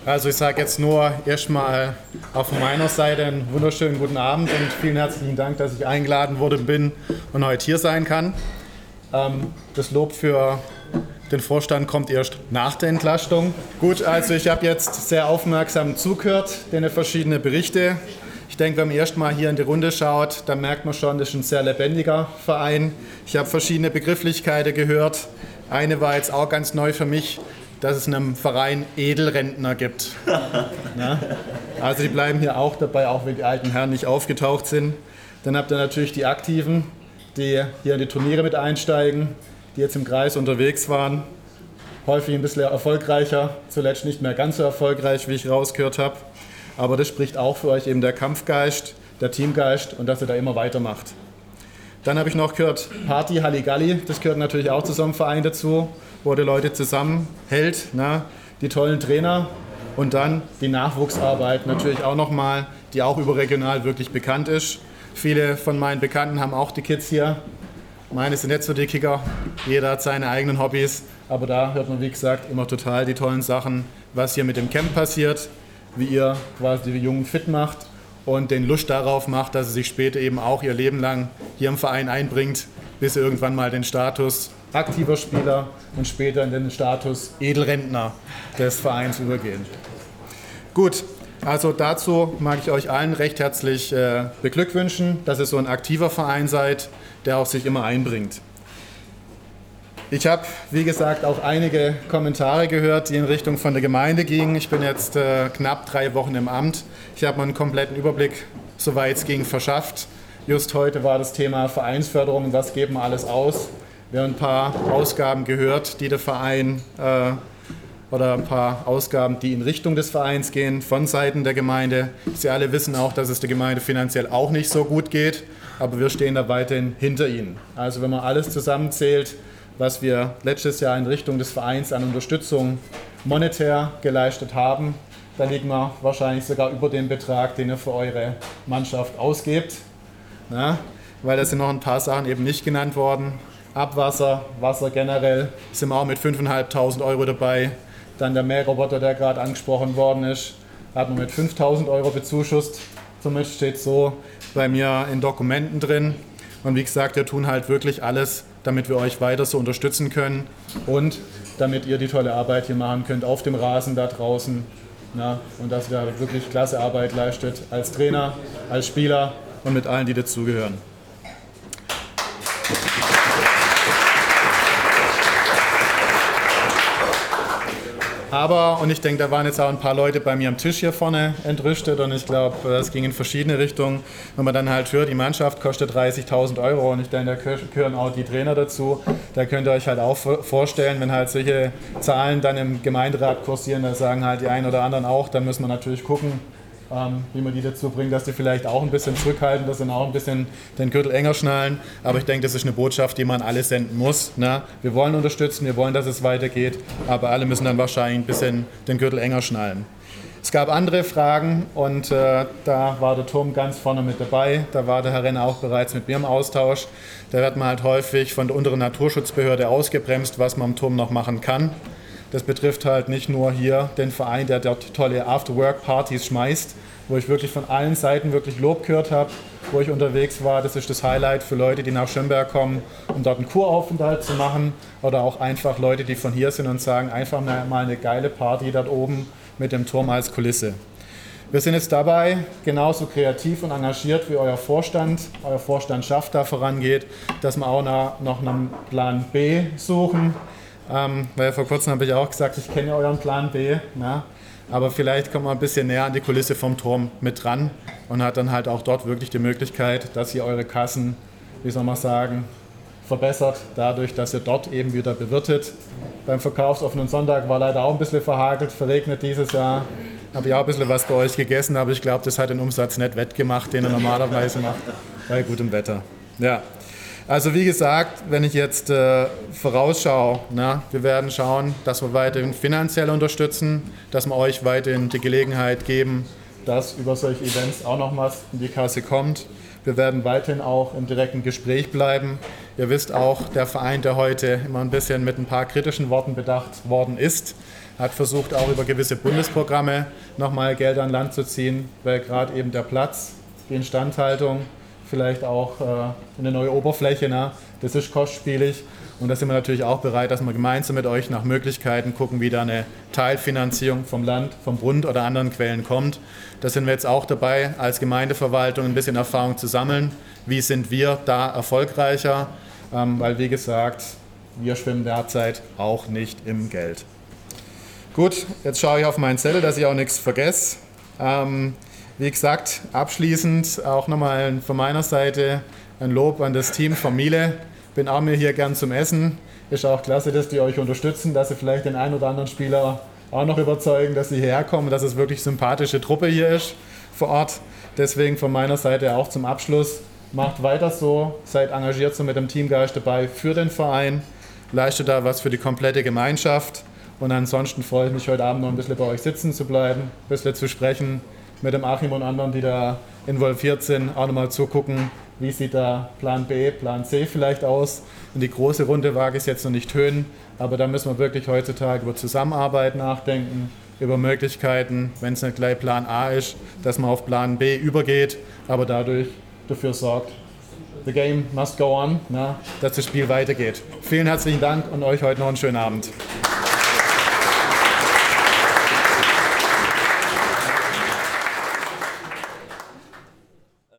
Also ich sage jetzt nur erstmal auch von meiner Seite einen wunderschönen guten Abend und vielen herzlichen Dank, dass ich eingeladen worden bin und heute hier sein kann. Das Lob für den Vorstand kommt erst nach der Entlastung. Gut, also ich habe jetzt sehr aufmerksam zugehört, den verschiedenen Berichte. Ich denke, wenn man erst mal hier in die Runde schaut, dann merkt man schon, das ist ein sehr lebendiger Verein. Ich habe verschiedene Begrifflichkeiten gehört. Eine war jetzt auch ganz neu für mich, dass es in einem Verein Edelrentner gibt. Ja? Also die bleiben hier auch dabei, auch wenn die alten Herren nicht aufgetaucht sind. Dann habt ihr natürlich die Aktiven, die hier in die Turniere mit einsteigen, die jetzt im Kreis unterwegs waren. Häufig ein bisschen erfolgreicher, zuletzt nicht mehr ganz so erfolgreich, wie ich rausgehört habe. Aber das spricht auch für euch eben der Kampfgeist, der Teamgeist und dass ihr da immer weitermacht. Dann habe ich noch gehört Party, Halligalli, das gehört natürlich auch zu so einem Verein dazu, wo die Leute zusammenhält, ne? Die tollen Trainer und dann die Nachwuchsarbeit natürlich auch nochmal, die auch überregional wirklich bekannt ist. Viele von meinen Bekannten haben auch die Kids hier. Meine sind nicht so die Kicker, jeder hat seine eigenen Hobbys, aber da hört man wie gesagt immer total die tollen Sachen, was hier mit dem Camp passiert, wie ihr quasi die Jungen fit macht und den Lust darauf macht, dass sie sich später eben auch ihr Leben lang hier im Verein einbringt, bis sie irgendwann mal den Status aktiver Spieler und später in den Status Edelrentner des Vereins übergehen. Gut, also dazu mag ich euch allen recht herzlich beglückwünschen, dass ihr so ein aktiver Verein seid, der auch sich immer einbringt. Ich habe, wie gesagt, auch einige Kommentare gehört, die in Richtung von der Gemeinde gingen. Ich bin jetzt knapp 3 Wochen im Amt. Ich habe mir einen kompletten Überblick, soweit es ging, verschafft. Just heute war das Thema Vereinsförderung, was geben wir alles aus. Wir haben ein paar Ausgaben gehört, die der Verein oder ein paar Ausgaben, die in Richtung des Vereins gehen, von Seiten der Gemeinde. Sie alle wissen auch, dass es der Gemeinde finanziell auch nicht so gut geht, aber wir stehen da weiterhin hinter ihnen. Also wenn man alles zusammenzählt, was wir letztes Jahr in Richtung des Vereins an Unterstützung monetär geleistet haben, da liegen wir wahrscheinlich sogar über den Betrag, den ihr für eure Mannschaft ausgebt. Na, weil da sind noch ein paar Sachen eben nicht genannt worden. Abwasser, Wasser generell sind wir auch mit 5.500 € dabei. Dann der Mähroboter, der gerade angesprochen worden ist, hat man mit 5.000 € bezuschusst. Zumindest steht so bei mir in Dokumenten drin. Und wie gesagt, wir tun halt wirklich alles, damit wir euch weiter so unterstützen können und damit ihr die tolle Arbeit hier machen könnt auf dem Rasen da draußen. Na, und dass ihr wirklich klasse Arbeit leistet als Trainer, als Spieler und mit allen, die dazugehören. Aber, und ich denke, da waren jetzt auch ein paar Leute bei mir am Tisch hier vorne entrüstet und ich glaube, das ging in verschiedene Richtungen. Wenn man dann halt hört, die Mannschaft kostet 30.000 € und ich denke, da gehören auch die Trainer dazu. Da könnt ihr euch halt auch vorstellen, wenn halt solche Zahlen dann im Gemeinderat kursieren, da sagen halt die einen oder anderen auch, dann müssen wir natürlich gucken, wie man die dazu bringt, dass die vielleicht auch ein bisschen zurückhalten, dass sie auch ein bisschen den Gürtel enger schnallen. Aber ich denke, das ist eine Botschaft, die man alle senden muss. Ne? Wir wollen unterstützen, wir wollen, dass es weitergeht, aber alle müssen dann wahrscheinlich ein bisschen den Gürtel enger schnallen. Es gab andere Fragen und da war der Turm ganz vorne mit dabei. Da war der Herr Renner auch bereits mit mir im Austausch. Da wird man halt häufig von der unteren Naturschutzbehörde ausgebremst, was man am Turm noch machen kann. Das betrifft halt nicht nur hier den Verein, der dort tolle After-Work-Partys schmeißt, wo ich wirklich von allen Seiten wirklich Lob gehört habe, wo ich unterwegs war. Das ist das Highlight für Leute, die nach Schönberg kommen, um dort einen Kuraufenthalt zu machen. Oder auch einfach Leute, die von hier sind und sagen, einfach mal eine geile Party dort oben mit dem Turm als Kulisse. Wir sind jetzt dabei genauso kreativ und engagiert wie euer Vorstand. Euer Vorstandschaft da vorangeht, dass wir auch noch einen Plan B suchen. Weil vor kurzem habe ich auch gesagt, ich kenne euren Plan B, na? Aber vielleicht kommt man ein bisschen näher an die Kulisse vom Turm mit dran und hat dann halt auch dort wirklich die Möglichkeit, dass ihr eure Kassen, wie soll man sagen, verbessert, dadurch, dass ihr dort eben wieder bewirtet. Beim verkaufsoffenen Sonntag war leider auch ein bisschen verhagelt, verregnet dieses Jahr. Habe ich auch ein bisschen was bei euch gegessen, aber ich glaube, das hat den Umsatz nicht wettgemacht, den er normalerweise macht, bei gutem Wetter. Ja. Also wie gesagt, wenn ich jetzt vorausschaue, wir werden schauen, dass wir weiterhin finanziell unterstützen, dass wir euch weiterhin die Gelegenheit geben, dass über solche Events auch noch was in die Kasse kommt. Wir werden weiterhin auch im direkten Gespräch bleiben. Ihr wisst auch, der Verein, der heute immer ein bisschen mit ein paar kritischen Worten bedacht worden ist, hat versucht, auch über gewisse Bundesprogramme nochmal Geld an Land zu ziehen, weil gerade eben der Platz, die Instandhaltung, vielleicht auch eine neue Oberfläche, das ist kostspielig. Und da sind wir natürlich auch bereit, dass wir gemeinsam mit euch nach Möglichkeiten gucken, wie da eine Teilfinanzierung vom Land, vom Bund oder anderen Quellen kommt. Da sind wir jetzt auch dabei, als Gemeindeverwaltung ein bisschen Erfahrung zu sammeln. Wie sind wir da erfolgreicher? Weil, wie gesagt, wir schwimmen derzeit auch nicht im Geld. Gut, jetzt schaue ich auf meinen Zettel, dass ich auch nichts vergesse. Wie gesagt, abschließend auch nochmal von meiner Seite ein Lob an das Team von Miele. Bin auch mir hier gern zum Essen. Ist auch klasse, dass die euch unterstützen, dass sie vielleicht den einen oder anderen Spieler auch noch überzeugen, dass sie hierher kommen, dass es wirklich sympathische Truppe hier ist vor Ort. Deswegen von meiner Seite auch zum Abschluss. Macht weiter so, seid engagiert so mit dem Teamgeist dabei für den Verein, leistet da was für die komplette Gemeinschaft. Und ansonsten freue ich mich heute Abend noch ein bisschen bei euch sitzen zu bleiben, ein bisschen zu sprechen mit dem Achim und anderen, die da involviert sind, auch nochmal zugucken, wie sieht da Plan B, Plan C vielleicht aus. Und die große Runde wage ich jetzt noch nicht hören, aber da müssen wir wirklich heutzutage über Zusammenarbeit nachdenken, über Möglichkeiten, wenn es nicht gleich Plan A ist, dass man auf Plan B übergeht, aber dadurch dafür sorgt, the game must go on, dass das Spiel weitergeht. Vielen herzlichen Dank und euch heute noch einen schönen Abend.